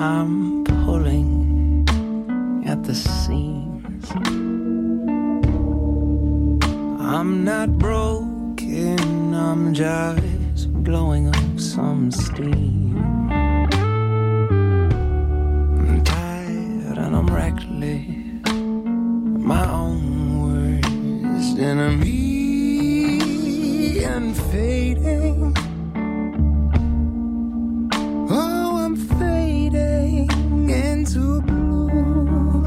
I'm pulling at the seams. I'm not broken, I'm just blowing up some steam. I'm tired and I'm reckless, my own worst enemy, and fading. Oh, I'm fading into blue,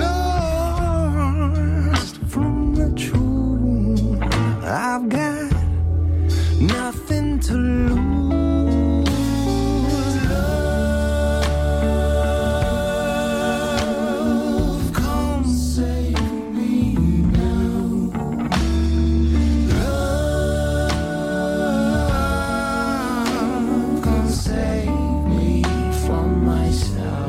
lost from the truth. I've got nothing to lose. Love, come save me now. Love, come save me from myself.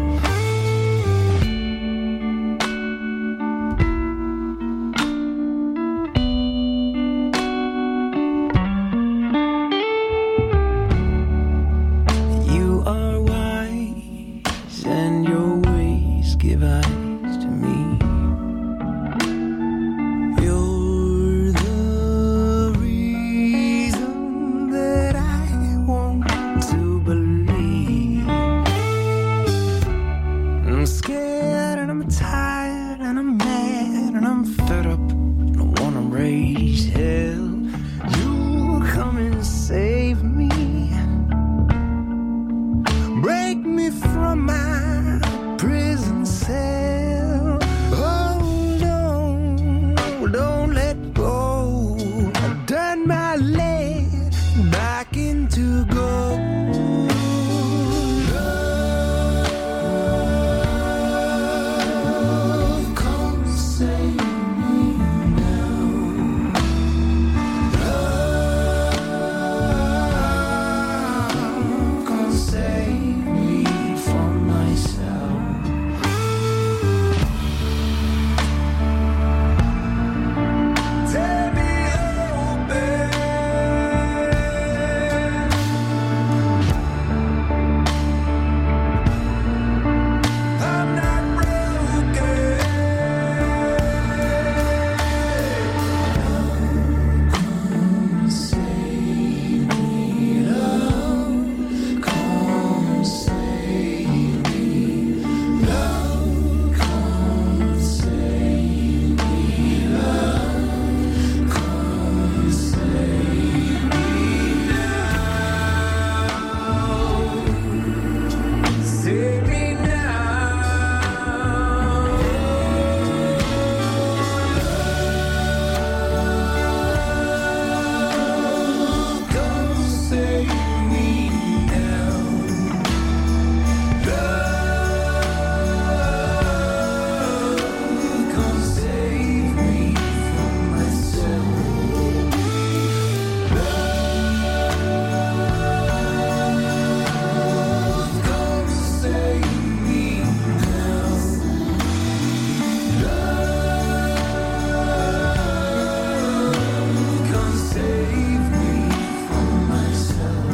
You are wise and your ways give eyes to me. You're the reason that I want to believe. I'm scared and I'm tired and I'm mad and I'm fed up and I wanna raise hell. You come and save me. Break me from my prison cell. Oh, don't let go. I've done my leg back into gold. Love, come save me now. Love, come save me from myself. Tear me open. I'm not broken. Come save me, love. Come save me, love. Come save me, love. Come save me now. Save me now. Come save me now. Love, come save me from myself. Love, come save me now. Love, come save me from myself.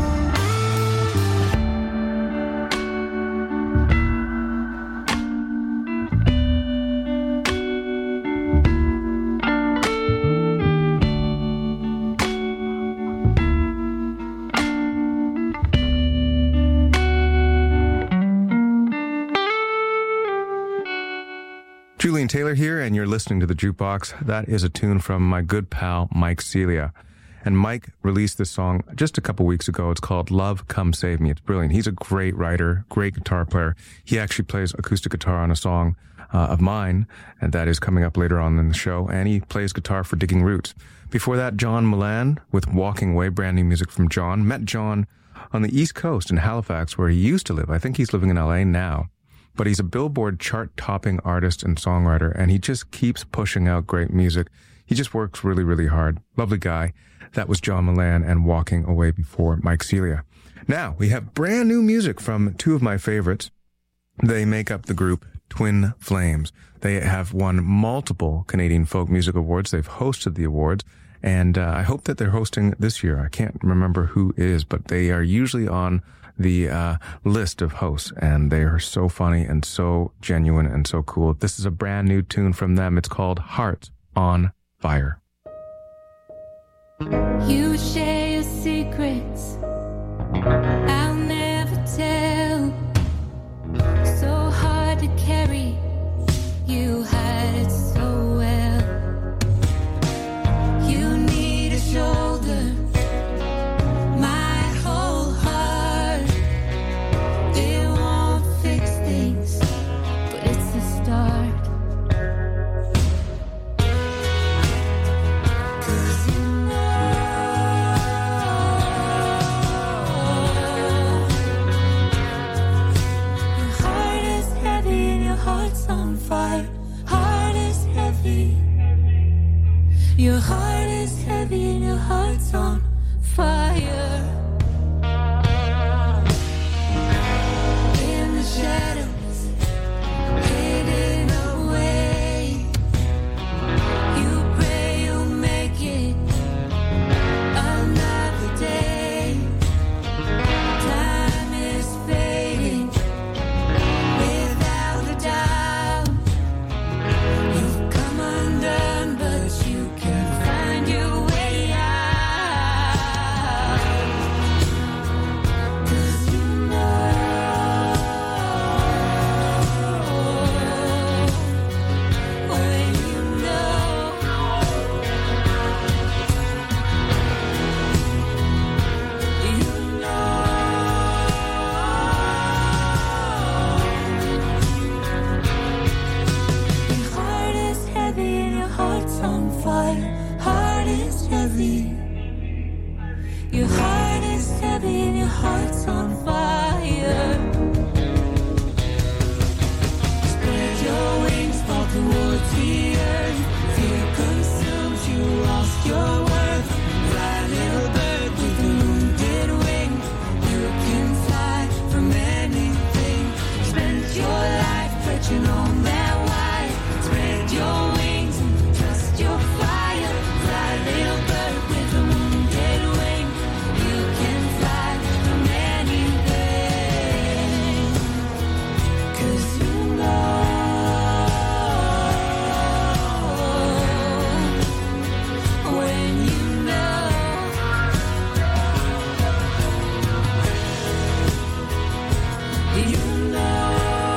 Julian Taylor here, and you're listening to The Jukebox. That is a tune from my good pal, Mike Celia. And Mike released this song just a couple weeks ago. It's called Love, Come Save Me. It's brilliant. He's a great writer, great guitar player. He actually plays acoustic guitar on a song of mine, and that is coming up later on in the show. And he plays guitar for Digging Roots. Before that, John Milan with Walking Away, brand new music from John. Met John on the East Coast in Halifax, where he used to live. I think he's living in LA now. But he's a Billboard chart-topping artist and songwriter, and he just keeps pushing out great music. He just works really, really hard. Lovely guy. That was John Milan and Walking Away before Mike Celia. Now, we have brand new music from two of my favorites. They make up the group Twin Flames. They have won multiple Canadian Folk Music Awards. They've hosted the awards, and I hope that they're hosting this year. I can't remember who is, but they are usually on the list of hosts, and they are so funny and so genuine and so cool. This is a brand new tune from them. It's called Hearts on Fire. You share your secrets, I'll never tell. So hard to carry, you hide it so well. You need a shoulder, my whole heart. It won't fix things, but it's a start. Fire, heart is heavy. Your heart is heavy and your heart's on fire. In the shadows, hidden away, you pray you'll make it another day. Time is fading without a doubt. Your heart is heavy and your heart's on fire. Spread your wings, fall towards the earth. Fear consumes you, lost your worth. Fly, little bird with a wounded wing. You can fly from anything. Spend your life perching on that wire. Spread your wings and trust your fire. Fly, little bird with a wounded wing. You can fly from anything. 'Cause you know when you know. You know.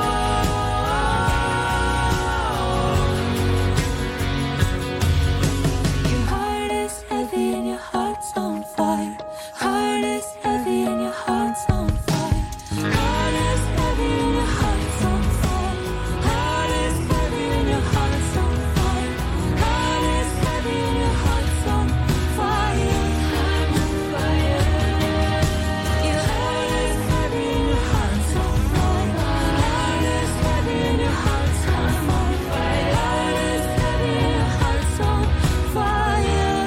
Your heart is heavy and your heart's on fire. Heart is heavy and your heart's on fire. Heart is heavy and your heart's on fire. Heart is heavy and your heart's on fire. Heart is heavy and your heart's on fire. Heart on fire. Your heart is heavy and your heart's on fire. Heart is heavy and your heart's on fire. Heart is heavy and your heart's on fire.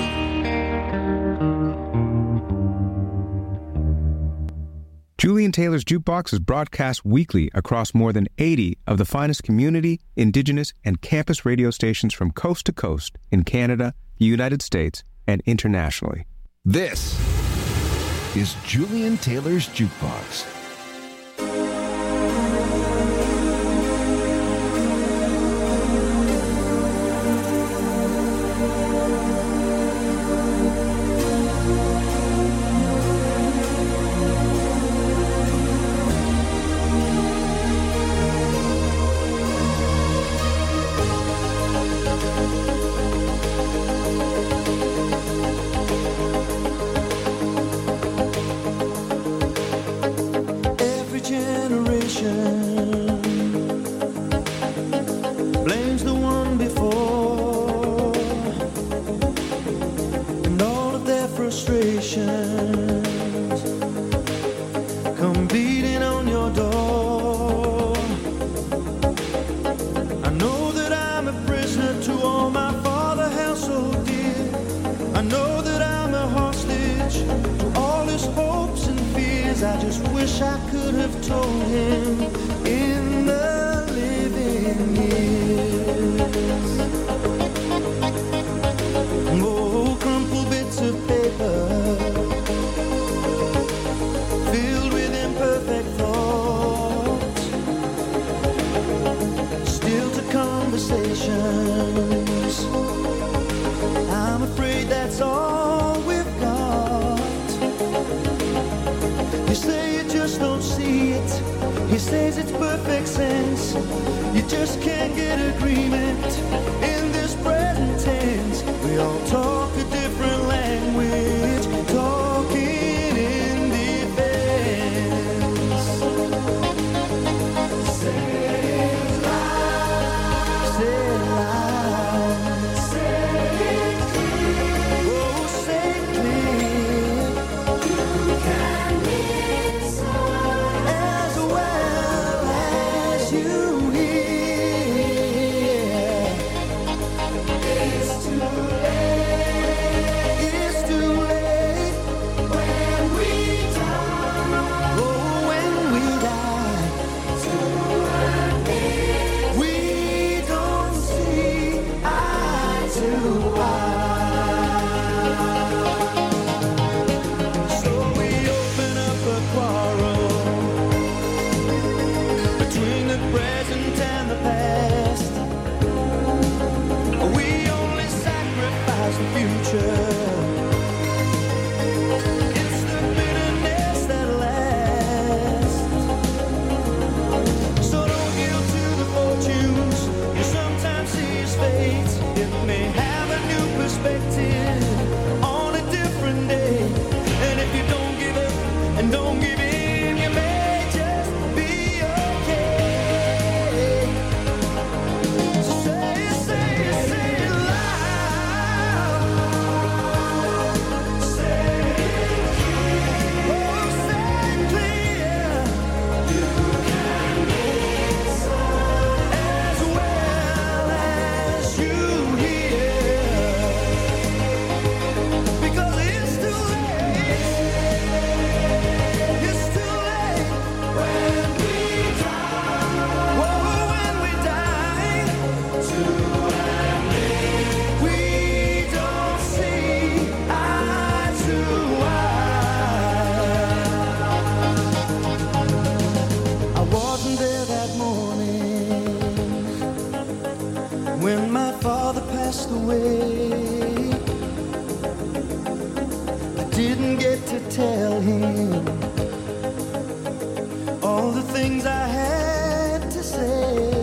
Julian Taylor's Jukebox is broadcast weekly across more than 80 of the finest community, indigenous, and campus radio stations from coast to coast in Canada, the United States, and internationally. This is Julian Taylor's Jukebox. Every generation blames the one before, and all of their frustrations come beating on your door. I know that I'm a prisoner to all my father held so dear. I know that I'm a hostage to all his hopes and fears. I just wish I could have told him in the living years. Oh, crumpled bits of paper filled with imperfect says it's perfect sense. You just can't get agreement in this present tense. We all talk a different language, talking in defense. Say it loud, say it loud, say it clear. Oh, say it clear. You can hear someone as well as you hear. It's too late. It's too late when we die. Oh, when we die. We don't see eye to eye. So we open up a quarrel between the present and the past. We only sacrifice the future. It's the bitterness that lasts. So don't yield to the fortunes you sometimes see as fate. It may have a new perspective on a different day. And if you don't give up and don't give in, you may just be okay. So say it, say it, say it loud. Say it clear. Oh, say it clear. You can hear someone as well as you hear. Because it's too late. It's too late when we die. Whoa, when we die. We don't see eye to eye. I wasn't there that morning when my father passed away. I didn't get to tell him all the things I had to say.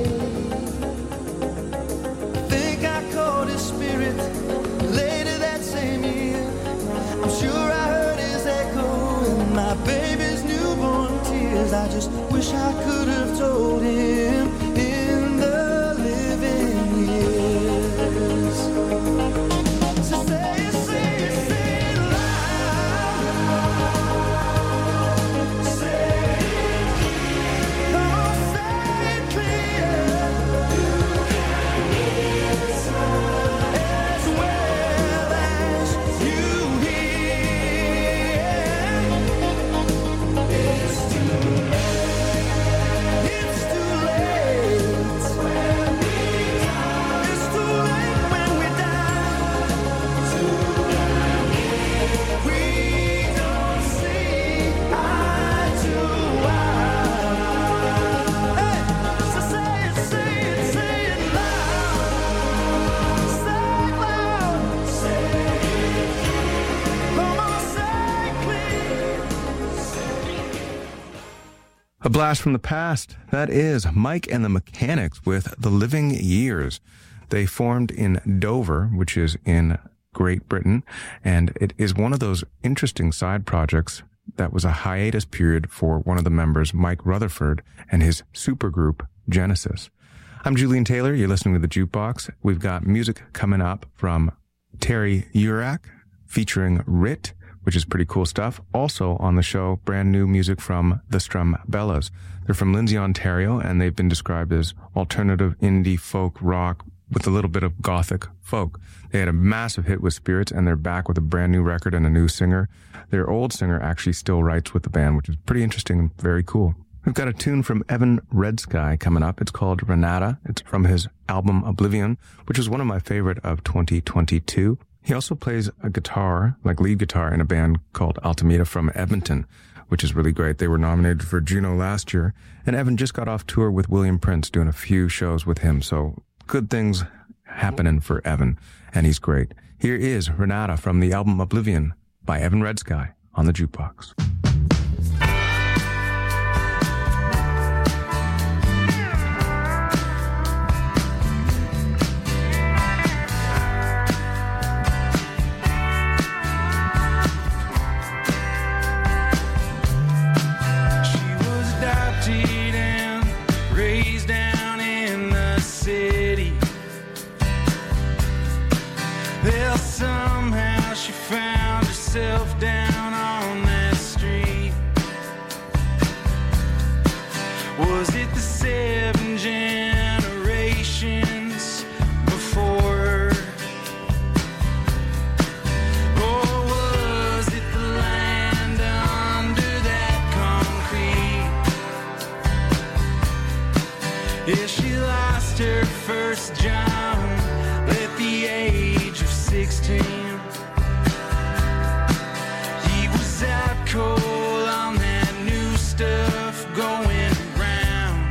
I think I caught his spirit later that same year. I'm sure I heard his echo in my baby's newborn tears. I just wish I could have told him in the living years. So say it, say it, say it loud. Say it clear. Oh, say it clear. You can hear someone as well as you hear. It's too late. It's too late when we die. It's too late when we die. We don't see eye to eye. Hey, so say it, say it, say it loud. Say it loud. Say it clear. Come on, say it clear. A blast from the past. That is Mike and the Mechanics with The Living Years. They formed in Dover, which is in Great Britain, and it is one of those interesting side projects that was a hiatus period for one of the members, Mike Rutherford, and his supergroup, Genesis. I'm Julian Taylor. You're listening to The Jukebox. We've got music coming up from Terry Urak featuring Rit, which is pretty cool stuff. Also on the show, brand new music from the Strumbellas. They're from Lindsay, Ontario, and they've been described as alternative indie folk rock with a little bit of gothic folk. They had a massive hit with Spirits, and they're back with a brand new record and a new singer. Their old singer actually still writes with the band, which is pretty interesting and very cool. We've got a tune from Evan Redsky coming up. It's called Renata. It's from his album Oblivion, which is one of my favorite of 2022. He also plays a guitar, like lead guitar, in a band called Altamira from Edmonton, which is really great. They were nominated for Juno last year, and Evan just got off tour with William Prince, doing a few shows with him. So good things happening for Evan, and he's great. Here is Renata from the album Oblivion by Evan Redsky on the Jukebox. adopted and raised down in the city. Well, somehow she found herself down on that street. Was it the 7 generations before her? Or was it the land under that concrete? Yeah, she lost her first job at the age of 16. He was out cold on that new stuff going around.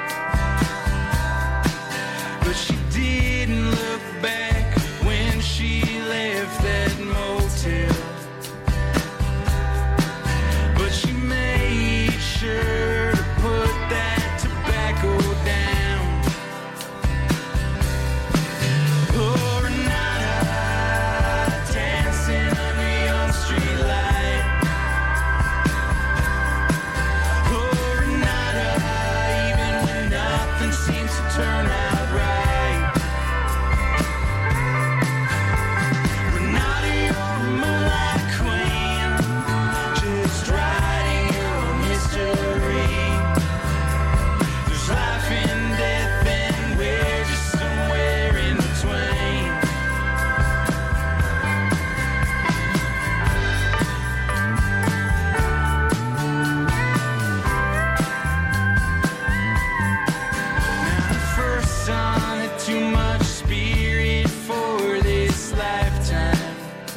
But she didn't look back when she left that motel. But she made sure to put that tobacco down. Oh, Renata, dancing under Young Street light. Oh, Renata, even when nothing seems to turn out right. Renata, you're a moonlight queen, just writing your own history. There's life and death and we're just somewhere in between. Now the first son had too much spirit for this lifetime.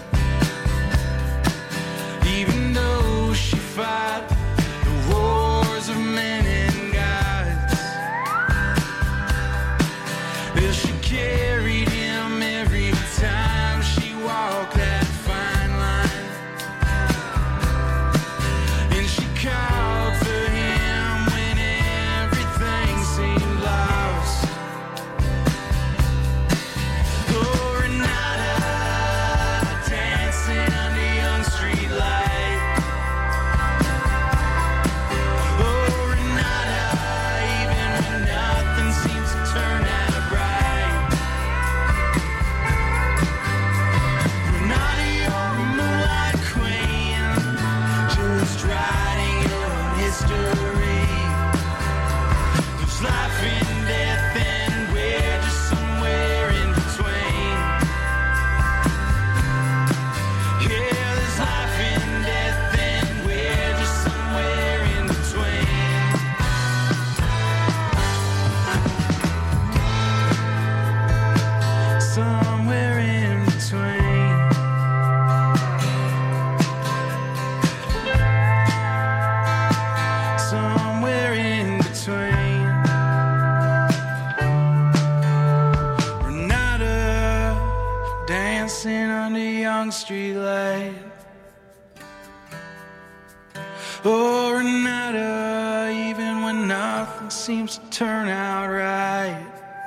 Even though she fought the wars of men and gods, well, she carried him every time she walked that fine line. And she called for him when everything seemed lost. Oh, Renata, dancing under Young Street light. Oh, Renata, even when nothing seems to turn out right. Renata, you're a moonlight queen, just writing your own history. There's life and death and we're just somewhere in between. Yeah, there's life and death and we're just somewhere in between. Somewhere in between. Somewhere in between. Renata, dancing under Young Street light. Oh, Renata, even when nothing seems to turn out right.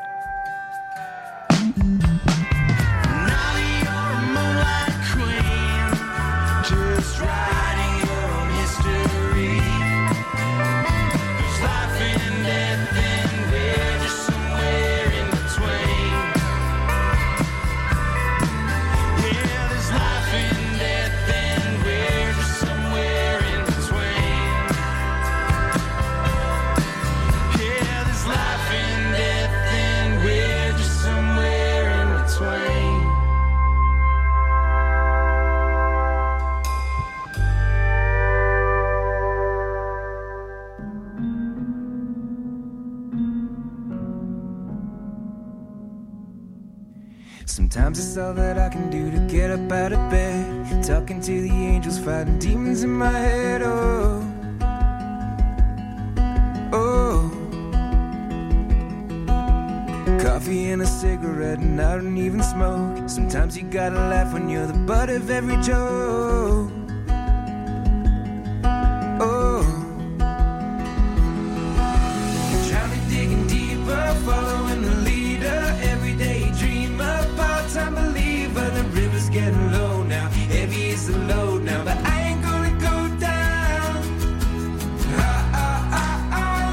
Renata, you're a moonlight queen, just writing your own history. There's life and death and we're just somewhere in between. Yeah, there's life and death and we're just somewhere in between. Yeah, there's life and death and we're just somewhere in between. Sometimes it's all that I can do to get up out of bed. Talking to the angels, fighting demons in my head. Oh, oh. Coffee and a cigarette and I don't even smoke. Sometimes you gotta laugh when you're the butt of every joke. Oh, drowning, digging deeper, following the leader. Everyday dreamer, part-time believer. The river's getting low now, heavy is the load now, but I ain't gonna go down. Ah, ah, ah, ah.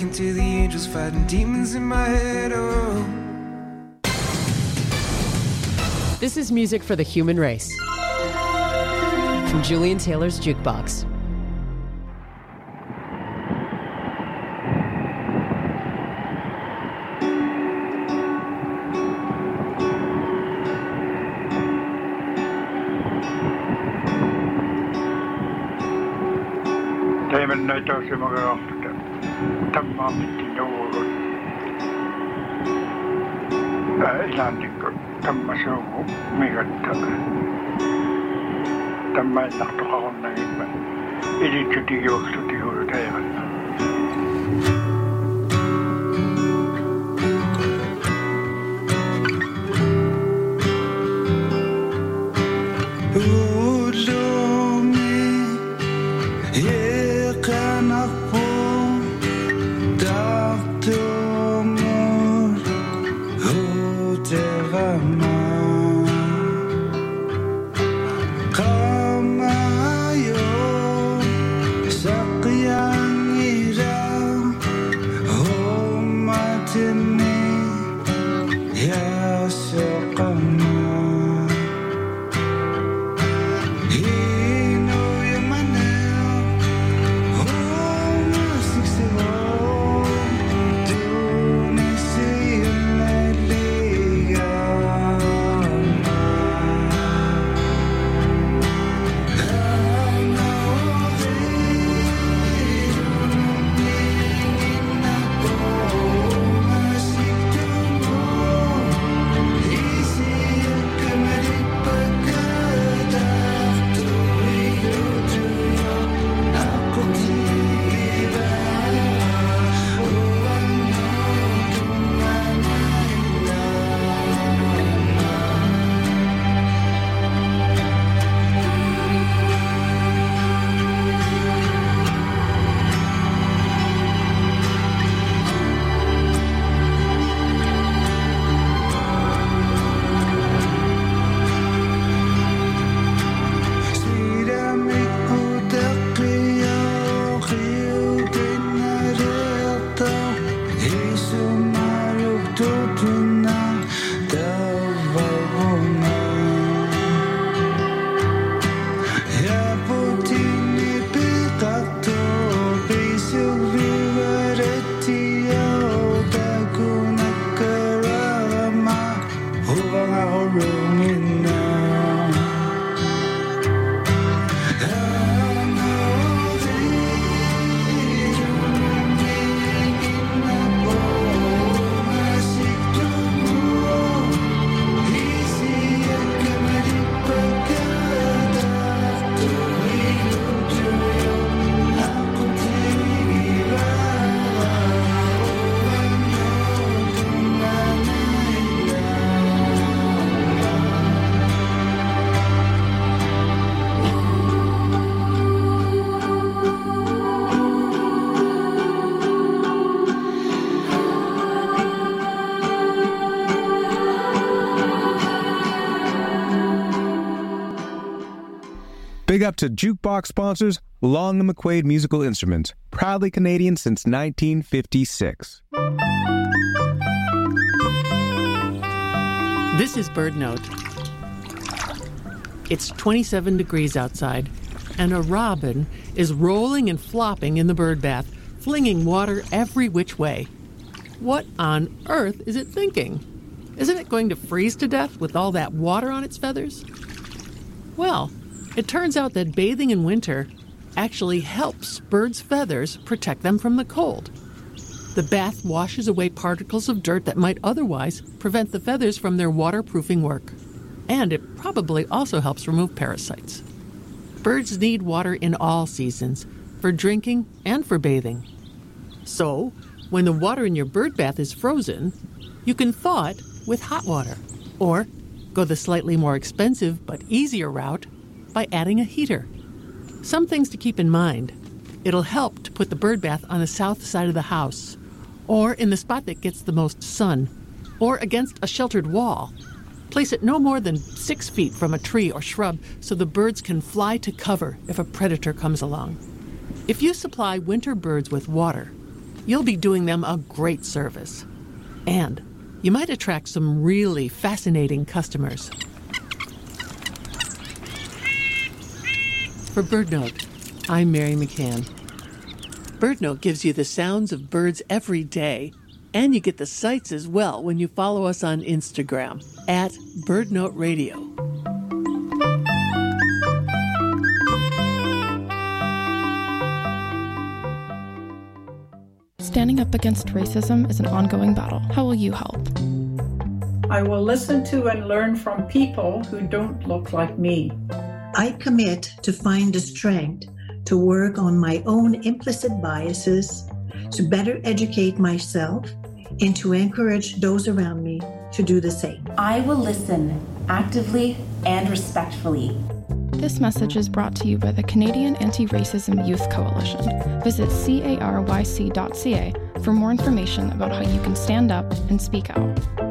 listening to the angels fighting demons in my head. Oh. This is music for the human race. From Julian Taylor's Jukebox. Teemen näitä on semmoinen ohta. Tämä on mitään joulun. Ihan niin kuin tämä se on mikä tämä ei tahto halunnut näin. Editsytin juoksutin juuri teivät. Big up to Jukebox sponsors, Long & McQuaid Musical Instruments, proudly Canadian since 1956. This is Bird Note. It's 27 degrees outside, and a robin is rolling and flopping in the bird bath, flinging water every which way. What on earth is it thinking? Isn't it going to freeze to death with all that water on its feathers? Well, it turns out that bathing in winter actually helps birds' feathers protect them from the cold. The bath washes away particles of dirt that might otherwise prevent the feathers from their waterproofing work. And it probably also helps remove parasites. Birds need water in all seasons, for drinking and for bathing. So, when the water in your bird bath is frozen, you can thaw it with hot water, or go the slightly more expensive but easier route by adding a heater. Some things to keep in mind. It'll help to put the bird bath on the south side of the house, or in the spot that gets the most sun, or against a sheltered wall. Place it no more than 6 feet from a tree or shrub so the birds can fly to cover if a predator comes along. If you supply winter birds with water, you'll be doing them a great service. And you might attract some really fascinating customers. For BirdNote, I'm Mary McCann. BirdNote gives you the sounds of birds every day, and you get the sights as well when you follow us on Instagram at BirdNote Radio. Standing up against racism is an ongoing battle. How will you help? I will listen to and learn from people who don't look like me. I commit to find the strength to work on my own implicit biases, to better educate myself, and to encourage those around me to do the same. I will listen actively and respectfully. This message is brought to you by the Canadian Anti-Racism Youth Coalition. Visit caryc.ca for more information about how you can stand up and speak out.